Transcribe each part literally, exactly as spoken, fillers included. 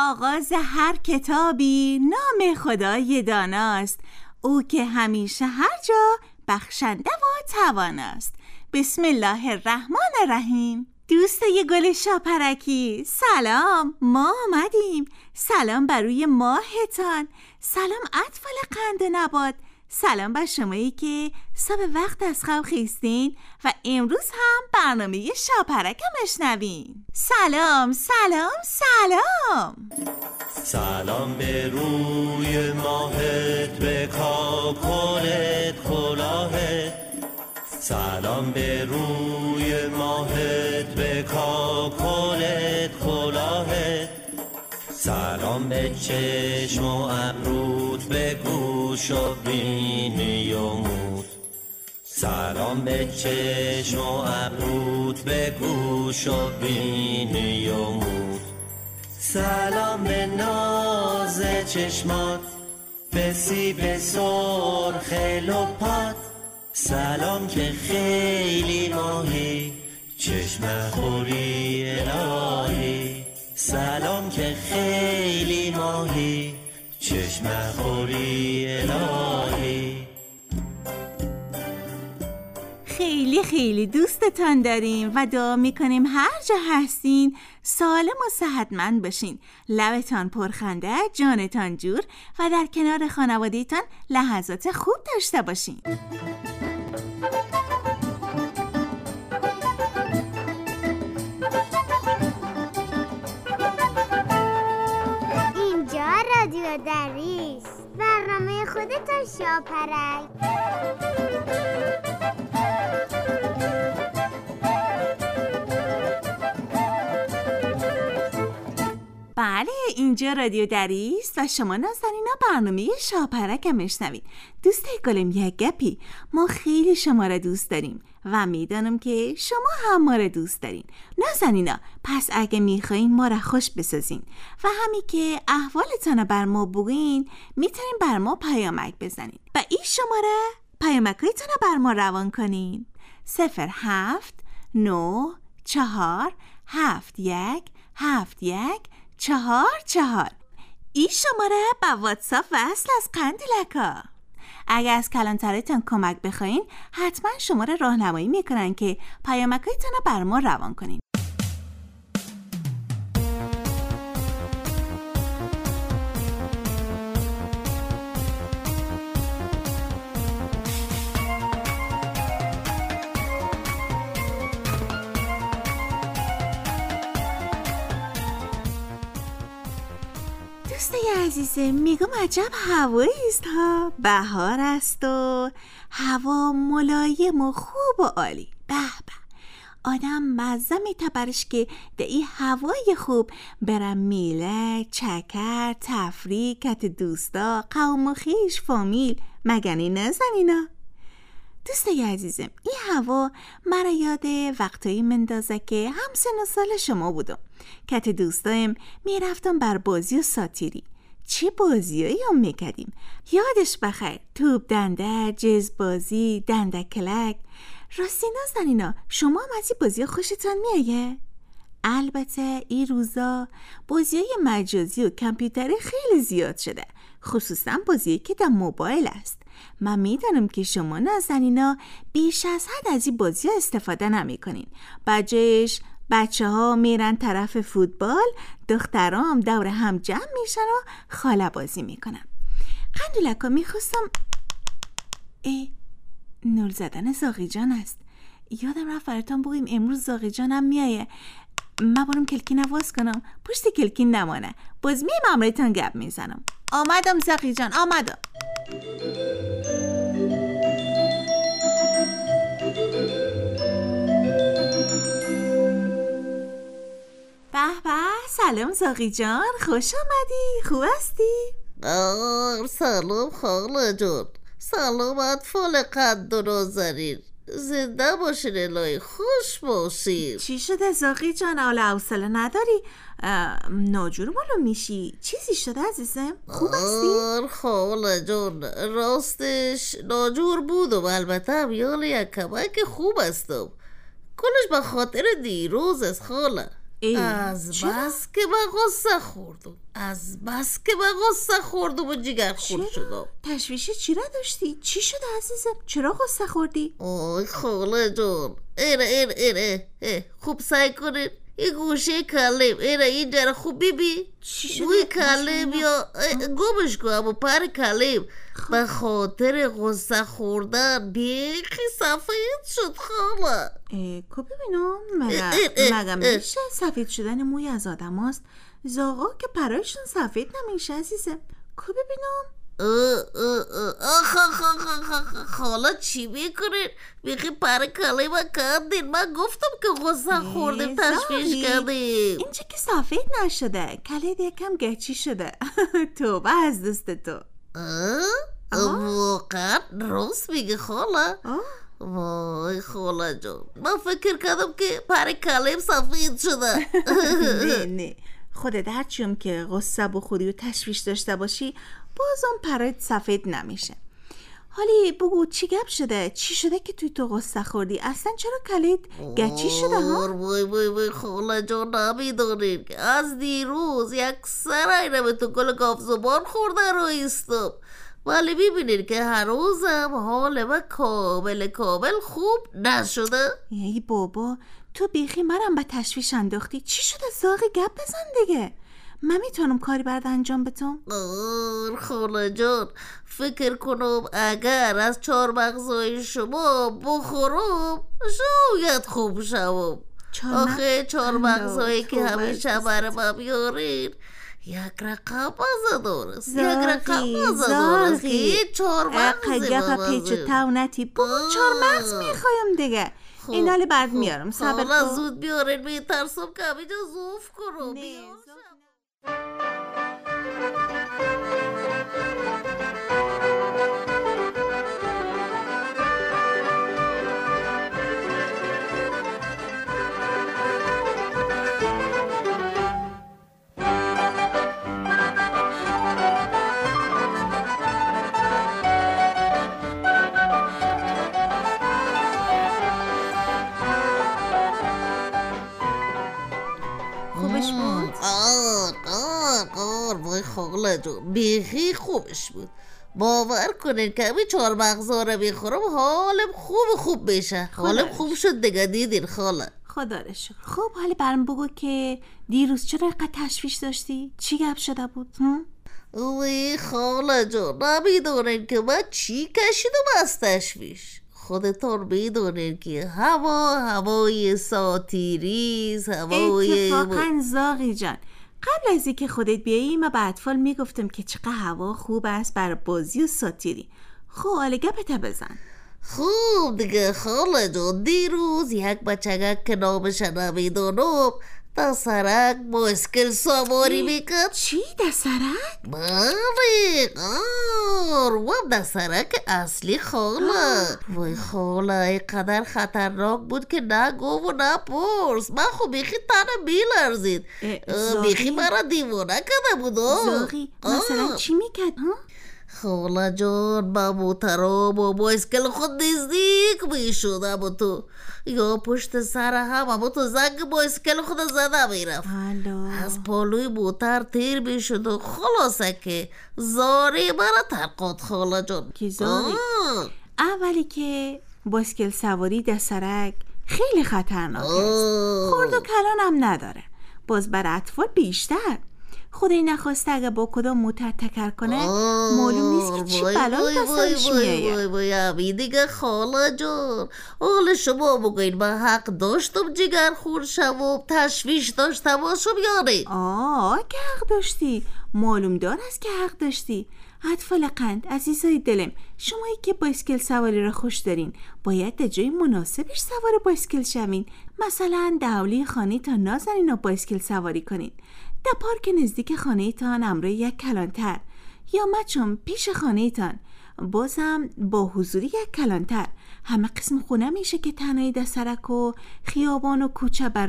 آغاز هر کتابی نام خدای داناست، او که همیشه هر جا بخشنده و تواناست. بسم الله الرحمن الرحیم. دوستای گل شاپرکی سلام، ما آمدیم. سلام بر روی ماهتان، سلام اطفال قند و نبات، سلام بر شمایی که صبح وقت از خواب خیستین و امروز هم برنامه شاپرک مشنوین. سلام سلام سلام. سلام به روی ماهت، به کاکلت کلاهت. سلام به روی ماهت، به کاکلت کلاهت. سلام به چشم و ابروت، به گوش و بینی و موت. سلام به چشم و ابروت، به گوش و بینی و موت. سلام به ناز چشمات، به سیب سرخ لپات. سلام که خیلی ماهی، چشم خوری الهی. سلام که خیلی ماهی، چشم خوری الهی. خیلی خیلی دوستتان داریم و دعا میکنیم هر جا هستین سالم و صحتمند باشین، لبتان پرخنده، جانتان جور و در کنار خانواده‌تان لحظات خوب داشته باشین. اینجا رادیو دریس، برنامه خودتان شاپرک. بله، اینجا رادیو دریس و شما نازنینا برنامه شاپرک میشنوید. دوستای گلم یک گپی، ما خیلی شما را دوست داریم و میدانم که شما هم ما را دوست دارین. نازنینا، پس اگه میخواین ما را خوش بسازین و همین که احوالتان بر ما بگین، میتونین بر ما پیامک بزنین و این شماره پیامکایتان بر ما روان کنین. صفر هفت نو چهار هفت یک هفت یک چهار چهار. این شماره با واتساپ وصل از قندیلکا. اگر از کلانترتان کمک بخواین حتما شماره راهنمایی میکنن که پیامکایتان رو بر ما روان کنین. دوستای عزیزم، میگم عجب هوایی است ها، بهار است و هوا ملایم و خوب و عالی. به به، آدم مزه میتبرش که در این هوای خوب برم میله، چکر، تفریح، کت دوستا، قوم و خیش، فامیل، مگنی نزنینا؟ دوستای عزیزم، این هوا مرا یاد وقتایی مندازه که همسن و سال شما بودم. کت دوستایم میرفتم بر بازی و ساتیری. چه بازیایی هم میکردیم یادش بخیر، توپ دنده، جز بازی، دنده کلک. راستی نازنینا، شما هم از این بازی خوشتان میایه؟ البته این روزا بازیای مجازی و کامپیوتری خیلی زیاد شده، خصوصا بازیایی که در موبایل است. من میدانم که شما نازنینا بیش از حد از این بازی ها استفاده نمی کنین. بجش بچه ها میرن طرف فوتبال، دخترام دور هم جمع میشن و خاله بازی میکنن. قندولکا میخواستم ای نور زدن زاغی جان است. یادم رفت براتون بگیم امروز زاغی جانم میایه. من برم کلکین نواز کنم، پشت کلکین نمانه، باز میم امرایتان گپ میزنم. آمدم زاغی جان، آمدم. به به، سلام زاغی جان، خوش آمدی، خوب هستی؟ آه سلام خاله جان، سلام اطفال قد و نازنین، زنده باشین الهی، خوش باشین. چی شده زاغی جان؟ حالا حوصله نداری؟ ناجور مالو میشی؟ چیزی شده عزیزم؟ خوب هستی؟ آه خاله جان، راستش ناجور بودم، البته هم یال یک کمک خوب هستم. کلش به خاطر دیروز است خاله. از بس که من غصه خوردم از بس که من غصه خوردم و جگر خورد شدم. تشویش چی را داشتی؟ چی شده عزیزم؟ چرا غصه خوردی؟ آی خاله جان، ایره ایره ایره ایره. خوب سعی کنید این گوشه کلم ایره اینجا را خوب بیبی. گوی کلم یا گمش کنم و پر کلم به خاطر غصه خوردن بیخی سفید شد خاله. کو ببینم مگه میشه سفید شدن موی از آدم هاست؟ زاغا که پرایشون سفید نمیشه عزیزم. کو ببینم آخ آخ آخ آخ خاله چی میکنین؟ بیخی پر کلم کردین. من گفتم که غصه خوردیم تشویش کردیم. اینجا که سفید نشده، کلید یکم گچی شده. توبه از دوست تو. واقعا راست میگه خاله. وای خاله جان، من فکر کردم که پر کلم سفید شده. نه نه، خودت هرچیم که غصه بخوری و تشویش داشته باشی بازم پرایت سفید نمیشه. حالی بگو چی گپ شده؟ چی شده که توی تو غصه خوردی؟ اصلا چرا کلید گچی شده ها؟ وای وای وای خاله جان، نمیدونین که از دیروز یک سر به تو گل گاف زبان خورده رو ایستم، ولی ببینید که هنوزم حال من کامل کامل خوب نشده. ای بابا، تو بیخی منم به تشویش انداختی. چی شده زاغی؟ گپ بزن دیگه. من میتونم کاری برد انجام بتونم؟ آر خاله جان، فکر کنم اگر از چهار مغزای شما بخورم شاید خوب شوم. آخه چهار مغزایی که همیشه برای من بیارین یک رقم مزه دارست. یک رقم مزه دارست که یه چهار مغزی گفت پیچ و تاونتی بابا چهار مغز میخوایم دیگه. این حالی بعد میارم. صبر کن. زود بیارین، میترسم که همینجا زوف کنم. خوبش بود؟ آر آر آر وای خاله جون، بیخی خوبش بود. باور کنین که همین چهار مغزا رو میخورم حالم خوب خوب بشه. حالم خوب شد دیگه. دیدین خاله؟ خدا رو شکر. خب حالی برام بگو که دیروز چرا اینقدر تشویش داشتی؟ چی گپ شده بود؟ وای خاله جون، نمیدونین که من چی کشیدم از تشویش. خودتون میدونین که هوا هوای ساتیریز، هوای اتفاقا زاغی جان، قبل از اینکه خودت بیایی ما به اطفال میگفتم که چقدر هوا خوب است برای بازی و ساتیری. خب حالا گپت بزن. خوب دیگه خاله جان، دیروز یک بچگک که نامش نمیدونم دسرک با اسکل سواری میکرد. چی دسرک؟ بله آر و دسرک اصلی خاله. وای خاله اینقدر خطرناک بود که نه گو و نه پرس. من خب بیخی تنم بیلرزید. بیخی مرا دیوانه کرده بود. زاغی مثلا چی میکرد ها؟ خاله جان با موترام و با اسکل خود نزدیک میشد، اما تو یا پشت سر هم اما تو زنگ با اسکل خود زده میرفت. از پالوی موتر تیر میشد و خلاصه که زاری مرا ترقاد خاله جان. کی زاری؟ اولی که با اسکل سواری دسرک خیلی خطرناک است. خورد و کلان هم نداره. باز بر اطفال بیشتر. خدای نخواسته اگه با کدام موتر تکر کنه معلوم نیست که چی بلایی دستانش میایه. وای وای همین دیگه خاله جان، حالا شما بگوین من حق داشتم جگر خور شوم تشویش داشته باشم یا نه؟ آه که حق داشتی، معلوم دار است که حق داشتی. اطفال قند عزیزای دلم، شمایی که بایسکل سواری را خوش دارین باید در جای مناسبش سوار بایسکل شوین. مثلا در حولی خانه تا نازنین و بایسکل سواری کنین. در پارک نزدیک خانه تان امروی یک کلانتر، یا مچم پیش خانه تان بازم با حضوری یک کلانتر. همه قسم خونه میشه که تنهایی در سرک و خیابان و کوچه برین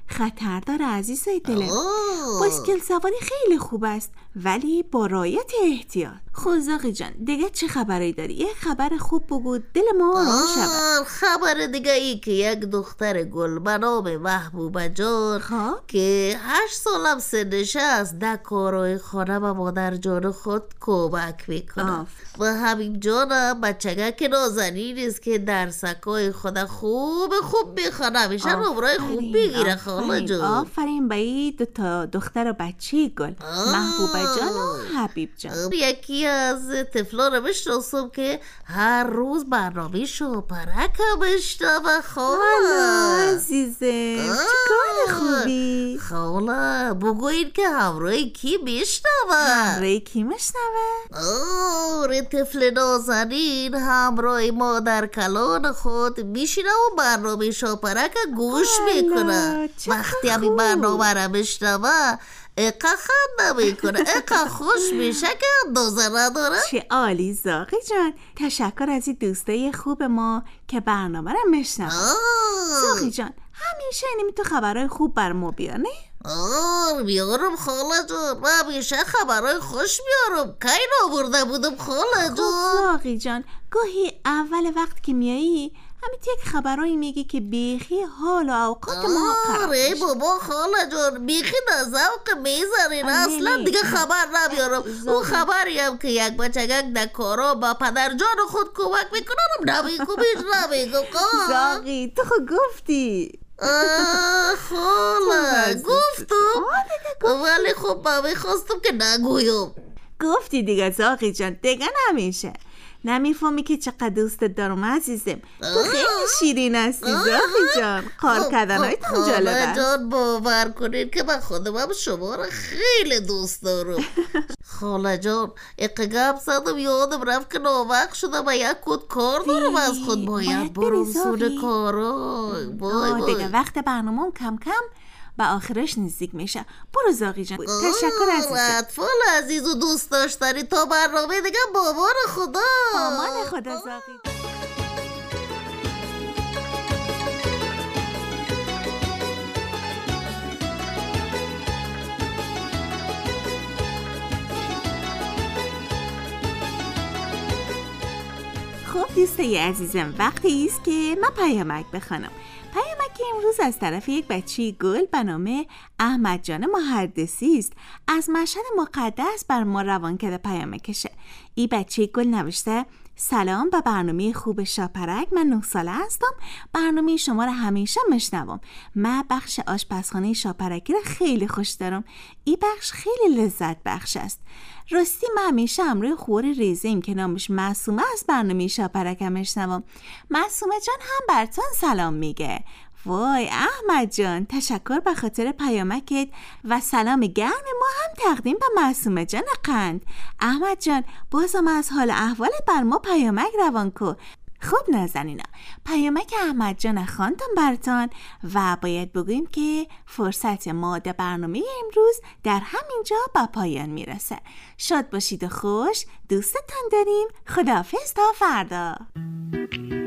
خطردار عزیزای دلم. بایسکل سواری خیلی خوب است ولی با رعایت احتیاط. خوزاقی جان دیگه چه خبری داری؟ یه خبر خوب بگو دل ما آروم شود. خبر دیگه ای که یک دختر گل به نام محبوبه جان که هشت سالم سنش است در کارهای خانه و مادر جان خود کمک میکنه و حبیب جانم بچگک نازنین است که درسکای خود خوب خوب میخونه میشه نمرای خوب میگیره خاله جان. آفرین به این دو تا دختر و بچه گل محبوبه جان و حبیب جان. یکی از طفلان رو بشناسم که هر روز برنامه شوپرک هم بشنوه خاله. عزیزه چه کار خوبی. خاله بگوین که همراه کی میشنوه؟ همراه کی میشنوه؟ آره طفل نازنین همراه مادر کلان خود میشینه و برنامه شوپرک گوش میکنه. وقتی همین برنامه رو بشنوه اقا خنده میکنه، اقا خوش میشه که اندازه نداره. چه عالی زاغی جان. تشکر از این دوستای خوب ما که برنامه رو میشنوه. زاغی جان همیشه اینمی تو خبرهای خوب بر ما بیانه؟ آه بیارم خاله جان، من همیشه خبرهای خوش بیارم. کی نابرده بودم خاله جان. خب زاغی جان گاهی اول وقت که میایی همین یک خبرایی میگی که بیخی حال و اوقات ما خراب میشه. آره بابا خاله جان بیخی در ذوق میذارین اصلا دیگه خبر نمیارم. اون خبری هم که یک بچگک در کارا با پدر جان خود کمک میکنم نمیگم بیش نمیگم. زاغی تو خود گفتی. آه خاله گفتم ولی خب من میخواستم که نگویم. گفتی دیگه زاغی جان دیگه نمیشه. نمیفهمی که چقدر دوست دارم عزیزم. تو خیلی شیرین هستی زاغی جان. کار کردنهای تو جالب است. جان باور کنید که من خودم هم شما را خیلی دوست دارم. خاله جان اقا گپ زدم یادم رفت که ناوقت شدم و یک کود کار دارم از خود باید برم سود کارا. دیگه وقت برنامه کم کم به آخرش نزدیک میشه. برو زاغی جان. تشکر عزیزم. اطفال عزیز و دوست داشتنی تا برنامه دیگه بابار خدا. امان خدا زاغی. خب دوستای عزیزم وقتی است که من پیامک بخوانم. پیامک امروز از طرف یک بچه گل به نام احمد جان محدثی است. از مشهد مقدس بر ما روان کرده پیامکشه. این بچه گل نوشته سلام به برنامه خوب شاپرک. من نه ساله هستم. برنامه شما را همیشه میشنوم. من بخش آشپزخانه شاپرکی را خیلی خوش دارم. این بخش خیلی لذت بخش است. راستی من همیشه همراه خور ریزیم که نامش معصومه از برنامه شاپرک هم میشنوم. معصومه جان هم براتون سلام میگه. وای احمد جان تشکر به خاطر پیامکت و سلام گرم ما هم تقدیم به معصومه جان قند. احمد جان بازم از حال احوال بر ما پیامک روان کو. خوب نازنینا پیامک احمد جان خواندم براتون و باید بگویم که فرصت ما در برنامه امروز در همینجا به پایان میرسه. شاد باشید و خوش. دوستتان داریم. خداحافظ تا فردا.